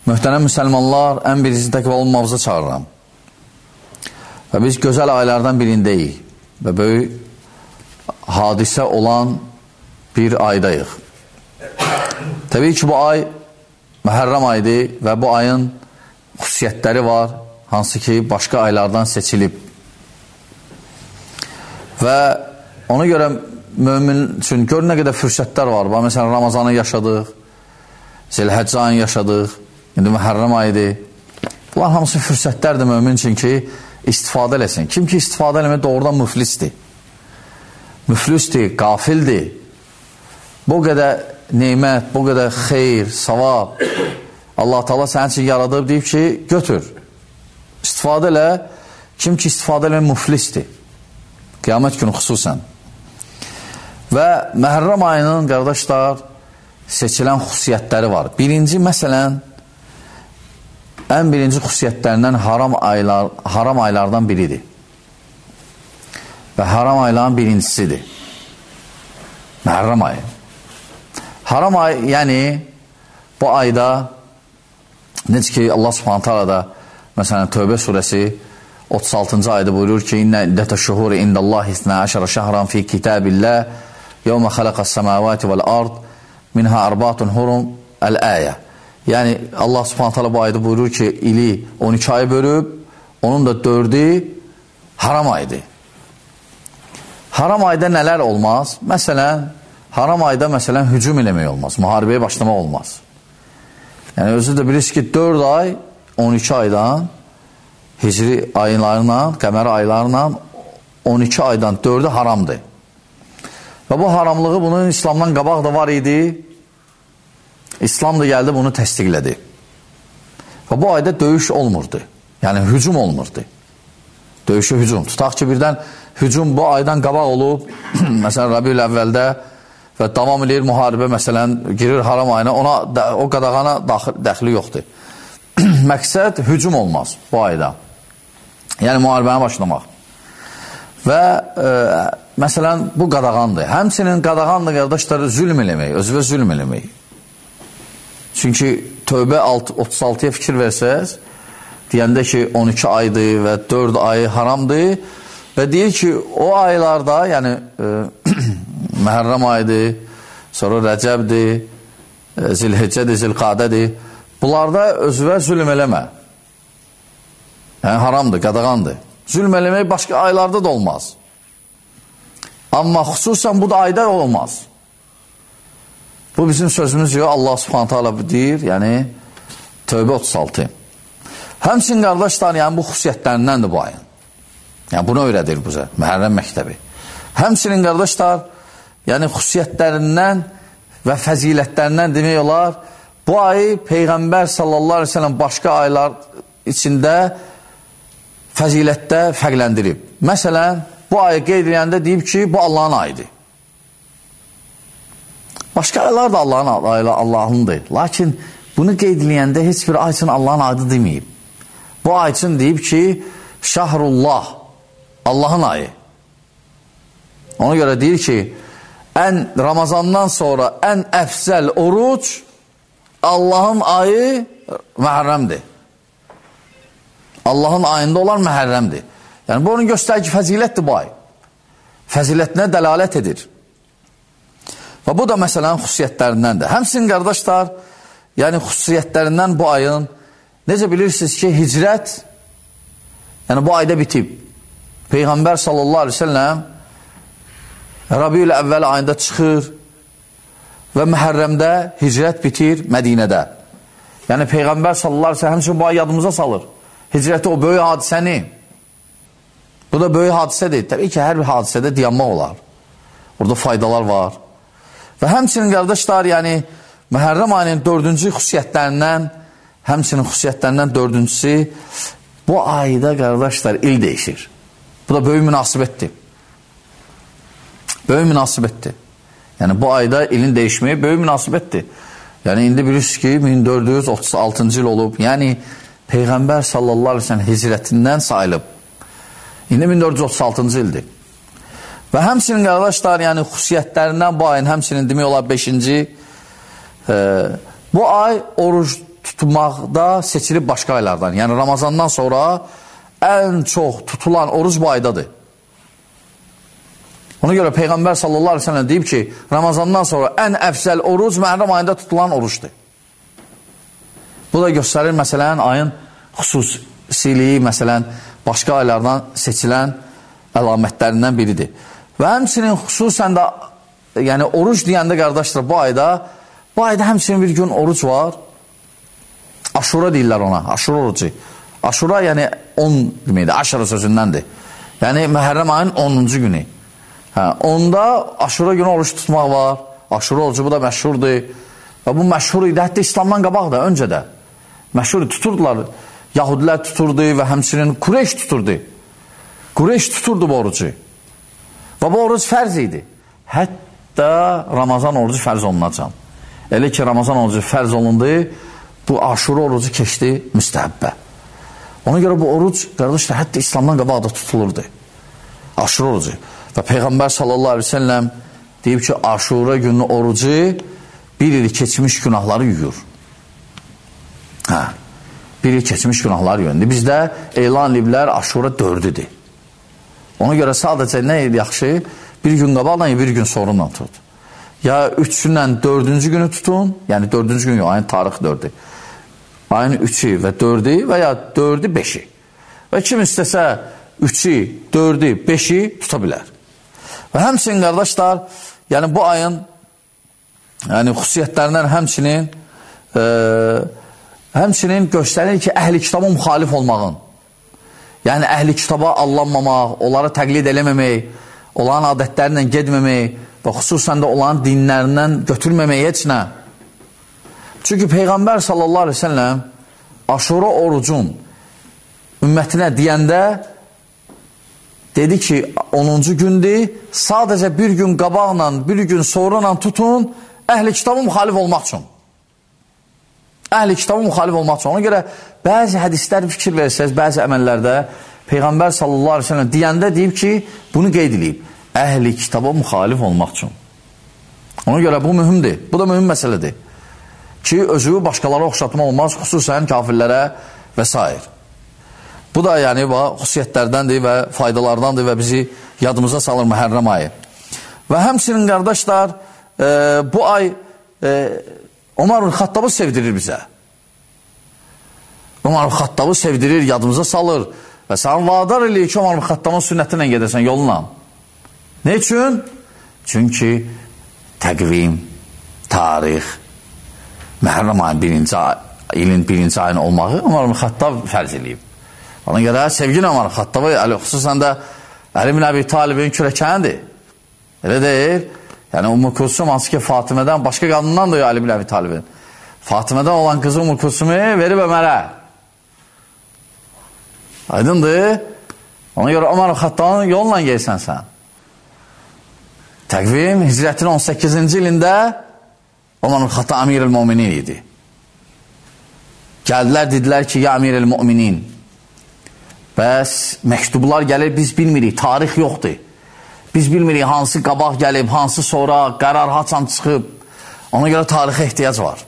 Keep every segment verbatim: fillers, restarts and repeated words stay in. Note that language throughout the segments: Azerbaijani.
Möhtərəm müsəlmanlar, ən birinci təqva olmamıza çağırıram. Və biz gözəl aylardan birindəyik və böyük hadisə olan bir aydayıq. Təbii ki, bu ay Məhərrəm aydır və bu ayın xüsusiyyətləri var, hansı ki, başqa aylardan seçilib. Və ona görə mömin üçün gör nə qədər fürsətlər var. Məsələn, Ramazanı yaşadıq, Zilhəccə ayını yaşadıq, indi Məhərrəm ayıdır. Bunlar hamısı fürsətlərdir mömin üçün ki, istifadə eləsin. Kim ki, istifadə eləmək doğrudan müflisdir. Müflisdir, qafildir. Bu qədər neymət, bu qədər xeyr, savab Allah Teala sənin üçün yaradıb, deyib ki, götür. İstifadə elə, kim ki, istifadə eləmək müflisdir. Qiyamət günü xüsusən. Və Məhərrəm ayının, qardaşlar, seçilən xüsusiyyətləri var. Birinci, məsələn, ən birinci xüsusiyyətlərindən haram, aylar, haram aylardan biridir. Və haram ayların birincisidir. Məhərrəm ayı. Haram ay, yəni, bu ayda, necə ki, Allah Subhanahu Taala da, məsələn, Tövbə surəsi otuz altıncı ayda buyurur ki, İnnə iddətə şuhuri indallahi isna əşərə şəhran fi kitabillah yevmə xaləqəs səmavati vəl-ard minhə arbatun hurum əl-əyə. Yəni, Allah Subhanahu Taala bu ayda buyurur ki, ili on iki ay bölüb, onun da dördü haram aydır. Haram ayda nələr olmaz? Məsələn, haram ayda məsələn hücum eləmək olmaz, müharibəyə başlamaq olmaz. Yəni özü də bilirsiniz ki, dörd ay, on iki aydan, hicri aylarla, qəməri aylarla on iki aydan dördü haramdır. Və bu haramlığı bunun İslamdan qabaq da var idi, İslam da gəldi bunu təsdiqlədi. Və bu ayda döyüş olmurdu, yəni hücum olmurdu. Döyüşə hücum. Tutaq ki, birdən hücum bu aydan qabaq olub, məsələn, Rəbiül əvvəldə və davam edir müharibə, məsələn, girir haram ayına, ona, o qadağana dəxli yoxdur. Məqsəd hücum olmaz bu ayda. Yəni, müharibəni başlamaq. Və, e, məsələn, bu qadağandır. Həmçinin qadağandır, qardaşları, zülm eləmək, özünə zülm eləmək. Çünki Tövbə otuz altıya fikir versəz, deyəndə ki, on iki aydır və dörd ayı haramdır və deyir ki, o aylarda, yəni, e, Məhərrəm ayıdır, sonra Rəcəbdir, Zilheccədir, Zilqadədir. Bunlarda özünə zülm eləmə. Yəni, haramdır, qadağandır. Zülm eləmək başqa aylarda da olmaz. Amma xüsusən bu da ayda olmaz. Bu bizim sözümüz yox, Allah Subhanahu Taala deyir, yəni Tövbə otuz altı. Həmçinin, qardaşlar, yəni bu xüsusiyyətlərindəndir bu ayın. Yəni, bunu öyrədir bizə, Məhərrəm məktəbi. Həmçinin, qardaşlar, yəni xüsusiyyətlərindən və fəzilətlərindən demək olar, bu ayı Peyğəmbər sallallahu aleyhi ve sellem başqa aylar içində fəzilətdə fərqləndirib. Məsələn, bu ayı qeyd edəndə deyib ki, bu Allahın ayıdır. Başqa aylar da Allahın ayı, Allahındır. Lakin bunu qeyd edəndə heç bir ay üçün Allahın adı deməyib. Bu ay üçün deyib ki, Şəhrullah, Allahın ayı. Ona görə deyir ki, ən Ramazandan sonra ən əfzəl oruc Allahın ayı Məhərrəmdir. Allahın ayında olan Məhərrəmdir. Yəni, bu onun göstərir ki, fəzilətdir bu ay. Fəzilətinə dəlalət edir. Və bu da məsələn xüsusiyyətlərindəndir. Həmçinin, qardaşlar, yəni xüsusiyyətlərindən bu ayın, necə bilirsiniz ki, hicrət, yəni bu ayda bitib. Peyğəmbər sallallahu aleyhi ve sellem Rəbiül əvvəl ayında çıxır və Məhərrəmdə hicrət bitir Mədinədə. Yəni Peyğəmbər sallallahu aleyhi ve sellem həmçinin bu ay yadımıza salır. Hicrəti, o böyük hadisəni. Bu da böyük hadisədir. Təbii ki, hər bir hadisədə dayanmaq olar. Orada faydalar var. Və həmçinin, qardaşlar, yəni Məhərrəm ayının dördüncü xüsusiyyətlərindən, həmçinin xüsusiyyətlərindən dördüncüsü, bu ayda, qardaşlar, il dəyişir. Bu da böyük münasibətdir. Böyük münasibətdir. Yəni, bu ayda ilin dəyişməyi böyük münasibətdir. Yəni, indi bilirsiniz ki, min dörd yüz otuz altıncı il olub. Yəni, Peyğəmbər sallallahu aleyhi ve sellem hicrətindən sayılıb. İndi min dörd yüz otuz altıncı ildir. Və həmçinin, qardaşlar, yəni xüsusiyyətlərindən bu ayın həmçinin demək olar beşinci, e, bu ay oruç tutmaqda seçilib başqa aylardan. Yəni Ramazandan sonra ən çox tutulan oruc bu aydadır. Ona görə Peyğəmbər sallallahu aleyhi ve sellem deyib ki, Ramazandan sonra ən əfsəl oruc Məhərrəm ayında tutulan orucdur. Bu da göstərir, məsələn, ayın xüsusiliyi, məsələn, başqa aylardan seçilən əlamətlərindən biridir. Və həmçinin xüsusən də, yəni oruc deyəndə qardaşlar, bu ayda, bu ayda həmçinin bir gün oruc var. Aşura deyirlər ona, aşura orucu. Aşura yəni on deməkdir, aşara sözündəndir. Yəni Məhərrəm ayın onuncu günü. Hə, onda aşura günü oruç tutmaq var. Aşura orucu bu da məşhurdur. Və bu məşhur idi, hətta İslamdan qabaq da, öncə də. Məşhur tuturdular. Yahudilər tuturdu və həmçinin Qureyş tuturdu. Qureyş tuturdu bu orucu. Və bu oruc fərz idi. Hətta Ramazan orucu fərz olunacaq. Elə ki, Ramazan orucu fərz olundu, bu aşura orucu keçdi müstəhəbbə. Ona görə bu oruc, qardaşlar, hətta İslamdan qabaq da tutulurdu. Aşura orucu. Və Peyğəmbər sallallahu aleyhi ve sellem deyib ki, aşura günü orucu bir il keçmiş günahları yuyur. Hə, bir il keçmiş günahları yuyur. Bizdə elan ediblər aşura dördüdür. Ona görə sadəcə nə idi yaxşı? Bir gün qabaqla, bir gün sonrundan tut. Ya üçündən dördüncü günü tutun, yəni dördüncü gün yox, ayın tarix dördü. Ayın üçü və dördü və ya dördü, beşi. Və kim istəsə üçü, dördü, beşi tuta bilər. Və həmçinin qardaşlar, yəni bu ayın yəni xüsusiyyətlərindən həmçinin e, həmçinin göstərir ki, əhli kitaba müxalif olmağın, yəni əhli kitaba allanmamaq, onları təqlid eləməmək, onların adətlərindən gedməmək və xüsusən də onların dinlərindən götürməmək heç nə. Çünki Peyğəmbər sallallahu aleyhi ve sellem aşura orucun ümmətinə deyəndə dedi ki, onuncu gündür, sadəcə bir gün qabaqla, bir gün sonrayla tutun, əhli kitaba müxalif olmaq üçün. Əhli kitaba müxalif olmaq üçün. Ona görə bəzi hədislər fikir verirsəz, bəzi əməllərdə Peyğəmbər sallallahu aleyhi ve sellem deyəndə deyib ki, bunu qeyd edib, əhli kitaba müxalif olmaq üçün. Ona görə bu mühümdir, bu da mühüm məsələdir. Ki, özü başqalara oxşatma olmaz, xüsusən kafirlərə və s. Bu da yəni xüsusiyyətlərdəndir və faydalardandır və bizi yadımıza salır Məhərrəm ayı. Və həmçinin qardaşlar, e, bu ay e, Ömər Xattabı sevdirir bizə. Ömər Xattabı sevdirir, yadımıza salır və sən vadar eləyir ki, Ömər Xattabın sünnəti ilə gedəsən yoluna. Ne üçün? Çünki təqvim, tarix, Məhərrəm ayın birinci, ilin birinci ayın olmağı Ömər Xattab fərz eləyib. Ona görə sevgin Ömər Xattabı, xüsusən də Əli ibn Əbi Talibin kürəkənidir. Elə deyil. Yəni Ümmü Kulsum hansı ki Fatimədən, başqa qadından da Əli ibn Əbi Talibin. Fatimədən olan qızı Ümmü Kulsumu verib Ömərə. Aydındır. Ona görə Ömər Xattabın yolunla gelsən sən. Təqvim hicrətin on səkkizinci ilində Ömər Xattab Əmir-ül Müminin idi. Gəldilər, dedilər ki, ya Əmir-ül Müminin, bəs məktublar gəlir, biz bilmirik, tarix yoxdur. Biz bilmirik hansı qabaq gəlib, hansı sonra, qərar haçan çıxıb. Ona görə tarixə ehtiyac var.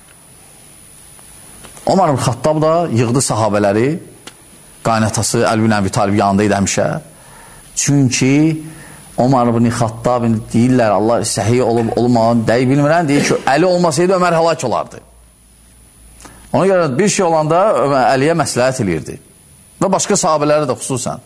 Ömər Xattab da yığdı sahabələri, qaynatası Əli ibn Əbi Talib yanındaydı həmişə. Çünki Ömər ibn Xattab deyirlər, Allah səhiy olub olmağını dəyi bilmirən, deyir ki, Əli olmasaydı Ömər həlak olardı. Ona görə bir şey olanda Əliyə məsləhət eləyirdi. Və başqa sahabələri də xüsusən.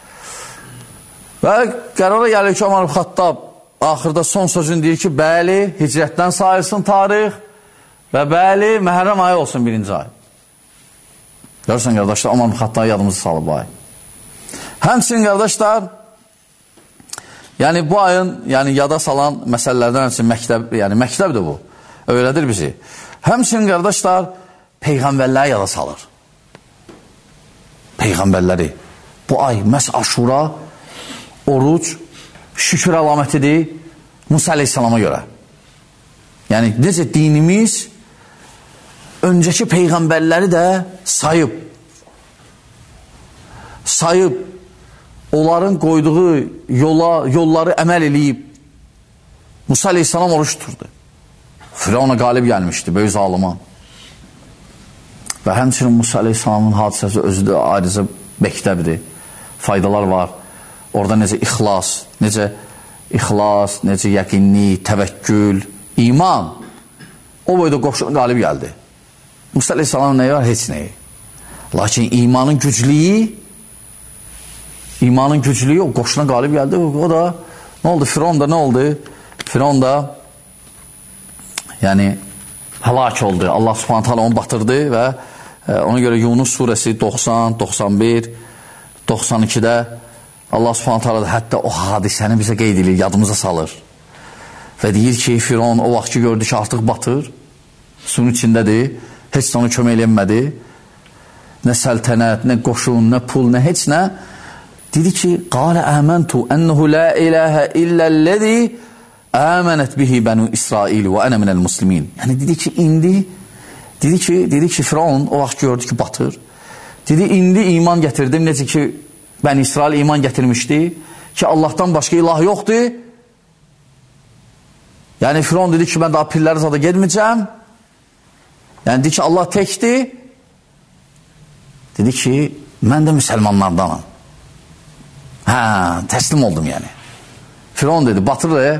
Və qərara gəlir ki, Ömər Xattab axırda son sözün deyir ki, bəli, hicrətdən sayılsın tarix və bəli, Məhərrəm ayı olsun birinci ay. Görürsən, qardaşlar, Ömər Xattab yadımızı salıb bu ay. Həmçinin, qardaşlar, yəni bu ayın yəni, yada salan məsələlərdən həmçinin məktəb, yəni məktəbdir bu, öyrədir bizi. Həmçinin, qardaşlar, Peyğəmbərləri yada salır. Peyğəmbərləri. Bu ay məhz Aşura, oruc, şükür əlamətidir Musa Aleyhisselama görə. Yəni, necə dinimiz öncəki Peyğəmbərləri də sayıb, sayıb, onların qoyduğu yola, yolları əməl eləyib. Musa Aleyhisselam oruç tuturdu. Firavuna qalib gəlmişdi, böyük zalıma. Və həmçinin Musa Aleyhisselamın hadisəsi özü də ayrıca məktəbdir. Faydalar var. Orada necə ixlas, necə ixlas, necə yəqinlik, təvəkkül, iman. O boyda qoşuna qalib gəldi. Musa Aleyhisselamın nəyi var? Heç nəyi. Lakin imanın güclüyü, imanın güclüyü o qoşuna qalib gəldi. O da nə oldu? Firon da nə oldu? Firon da yəni həlak oldu. Allah Subhanahu taala onu batırdı və e, ona görə Yunus surəsi doxsan, doxsan bir, doxsan ikidə Allah Subhanahu taala hətta o hadisəni bizə qeyd edir, yadımıza salır. Və deyir ki, Firon o vaxt ki gördü ki, artıq batır, suyun içindədir, heç də onu kömək eləyəmədi. Nə səltənət, nə qoşun, nə pul, nə heç nə. Dedi ki, qalə əməntu ənəhu la iləhə illəl-ləzi əmənət bihi bənu İsrail və ənə minəl muslimin. Yəni dedi ki, indi dedi ki, dedi ki, Firavun o vaxt gördü ki, batır. Dedi, indi iman gətirdim, necə ki, Bəni İsrail iman gətirmişdi ki, Allahdan başqa ilah yoxdur. Yəni Firavun dedi ki, mən daha pirləri zada gedməyəcəm. Yəni dedi ki, Allah təkdir. Dedi ki, mən də müsəlmanlardanam. Hə, təslim oldum yəni. Firavun dedi, batır.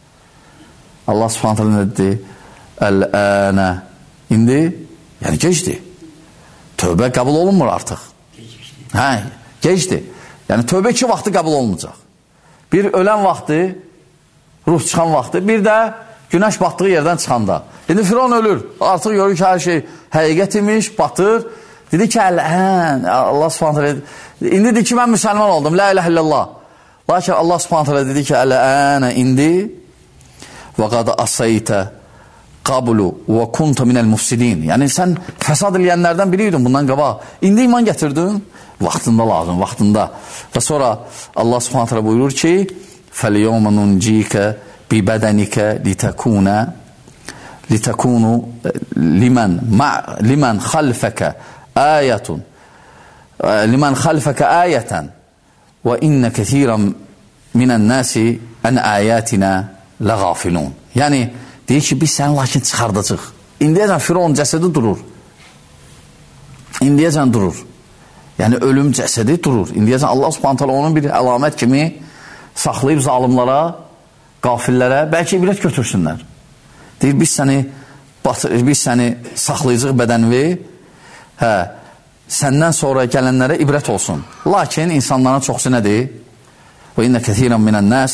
Allah Subhanahu taala dedi, əl-ənə, indi, yəni gecdir. Tövbə qəbul olunmur artıq. Hə, gecdir. Yəni tövbə iki vaxtı qəbul olunacaq. Bir ölən vaxtı, ruh çıxan vaxtı, bir də günəş batdığı yerdən çıxanda. İndi Firavun ölür. Artıq görür ki, hər şey həqiqət imiş, batır. Dedi ki, əl-ən, Allah Subhanahu taala, indi dedi ki, mən müsəlman oldum, la iləhə illallah. Lakin Allah Subhanahu taala dedi ki, əl-ənə, indi və qad asaytə qablu və kunta minəl mufsidin. Yəni sən fəsad eləyənlərdən biriydin bundan qabaq. İndi iman gətirdin, vaxtında lazım, vaxtında. Və sonra Allah Subhanahu taala buyurur ki, فَالْيَوْمَ نُنْجِيكَ بِبَدَنِكَ لِتَكُونَ لِتَكُونُ لِمَنْ مَعْ لِمَنْ خَلْفَكَ آيَةٌ لِمَنْ خَلْفَكَ آيَةً وَإِنَّ كَثِيرًا مِنَ النَّاسِ أَنْ آيَاتِنَا لَغَافِلُونَ. Yəni deyir ki, biz səni lakin çıxardacaq. İndiyəcən Firavun cəsədi durur. İndiyəcən durur. Yəni ölüm cəsədi durur. İndiyəcən Allah Subhanahu taala onun bir əlamət kimi saxlayıb zalimlara, qafillərə, bəlkə ibrət götürsünlər. Deyir, biz səni, biz səni saxlayacaq bədənvi, hə, səndən sonra gələnlərə ibrət olsun. Lakin insanların çoxsu nədir? Və innə kəthirən minən nəs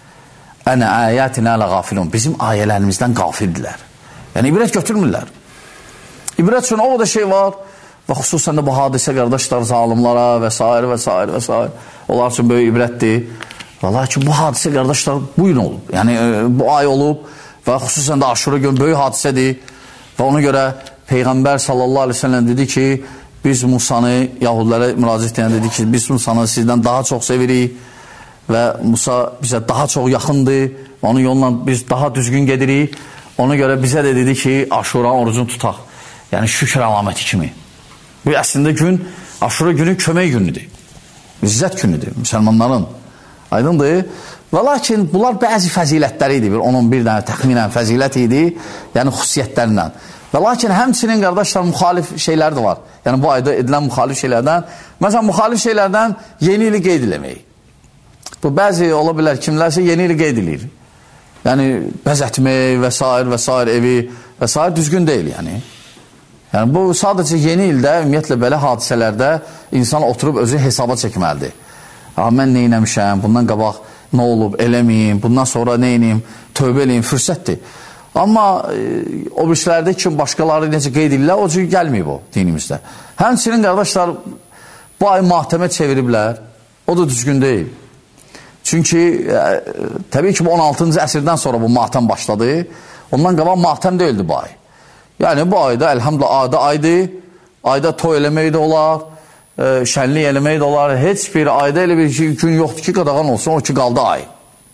ənə əyətinə lə qafilun. Bizim ayələrimizdən qafildilər. Yəni, ibrət götürmürlər. İbrət üçün o da şey var və xüsusən də bu hadisə qardaşlar zalimlara və s. və s. və s. Onlar üçün böyük ibrətdir. Və lakin bu hadisə qardaşlar bu gün olub. Yəni, bu ay olub və xüsusən də Aşura gün böyük hadisədir. Və ona görə Peyğəmbər sallallahu aleyhi ve sellem dedi ki, biz Musanı, Yahudilərə müraciət edən dedi ki, biz Musanı sizdən daha çox sevirik və Musa bizə daha çox yaxındır, onun yolundan biz daha düzgün gedirik. Ona görə bizə də dedi ki, Aşura orucunu tutaq. Yəni, şükür əlaməti kimi. Bu əslində gün, Aşura günü kömək günüdür. İzzət günüdür, müsəlmanların. Aydındır. Və lakin bunlar bəzi fəzilətləri idi. on on bir dənə təxminən fəzilət idi. Yəni, xüsusiyyətlərlə. Və lakin həmçinin qardaşlar müxalif şeylər də var. Yəni, bu ayda edilən müxalif şeylərdən. Məsələn, müxalif şeylərdən yeni ili qeyd eləmək. Bu, bəzi ola bilər, kimlərsə yeni ili qeyd edir. Yəni, bəzətmək və s. və s. evi və s. düzgün deyil, yəni. Yəni, bu sadəcə yeni ildə, ümumiyyətlə belə hadisələrdə insan oturub özü hesaba çəkməlidir. Ha, mən nə eləmişəm, bundan qabaq nə olub, eləməyim, bundan sonra nə eləyim, tövbə eləyim, fürsətdir. Amma e, o birişlərdə kim başqaları necə qeyd edirlər, o cür gəlməyib o dinimizdə. Həmçinin qardaşlar, bu ay matəmə çeviriblər, o da düzgün deyil. Çünki, e, təbii ki, on altıncı əsrdən sonra bu matəm başladı, ondan qabaq matəm deyildi bu ay. Yəni, bu ayda, əlhamdülillah, ayda aydır, ayda toy eləmək də olar, e, şənlik eləmək də olar, heç bir ayda elə bir ki, gün yoxdur ki, qadağan olsun, o ki, qaldı ay.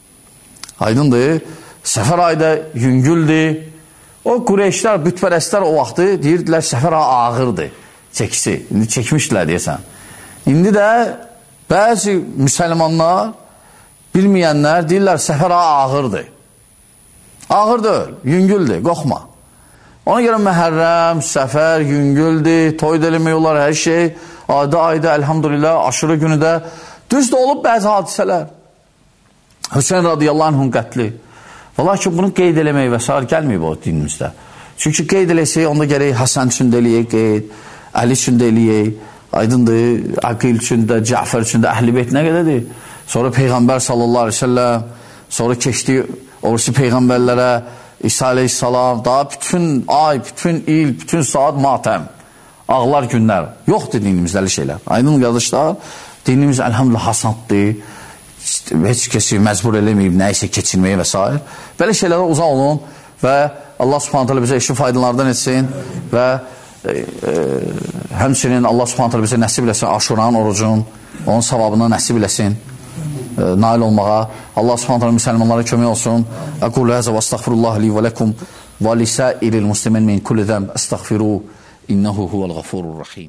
Aydındır, səfər ayda yüngüldür, o Qureyşlər, bütpərəstlər o vaxtı deyirdilər, səfər ay ağırdır, çəkisi, indi çəkmişdilər deyəsən. İndi də bəzi müsəlmanlar, bilməyənlər deyirlər, səfər ay ağırdır. Ağır deyil, yüngüldür, qorxma. Ona görə Məhərrəm, Səfər, yüngüldür, toy da eləmək olar, hər şey. Ayda ayda, əlhamdülillah, aşırı günü də. Düz də olub bəzi hadisələr. Hüseyin radiyallahu anhun qətli. Və lakin bunu qeyd eləmək və s. gəlməyib o dinimizdə. Çünki qeyd eləsək, onda gərək Həsən üçün də eləyək qeyd, Əli üçün də eləyək, aydındır, Aqil üçün də, Cəfər üçün də, Əhl-i Beyt nə qədədir? Sonra Peyğəmbər sallallahu aleyhi ve sellem, sonra keçdi orası Peyğəmbərlərə, İsa aleyhissalam, daha bütün ay, bütün il, bütün saat matəm, ağlar günlər. Yoxdur dinimizdə elə şeylər. Aydın qardaşlar, dinimiz əlhamdülillah hasandır, heç kəsi məcbur eləməyib, nəyisə keçirməyə və s. Belə şeylərə uzaq olun və Allah subhanət hələ bizə işi faydalardan etsin və e, e, həmçinin Allah subhanət hələ bizə nəsib eləsin Aşuranın orucun, onun savabını nəsib eləsin e, nail olmağa. Allah subhanət hələ müsəlmanlara kömək olsun. Əqulu həzə və əstəğfirullah li və ləkum və lisəiril muslimin min kulli zəmb əstəğfiru innəhu huvəl-ğafurur-rəhim.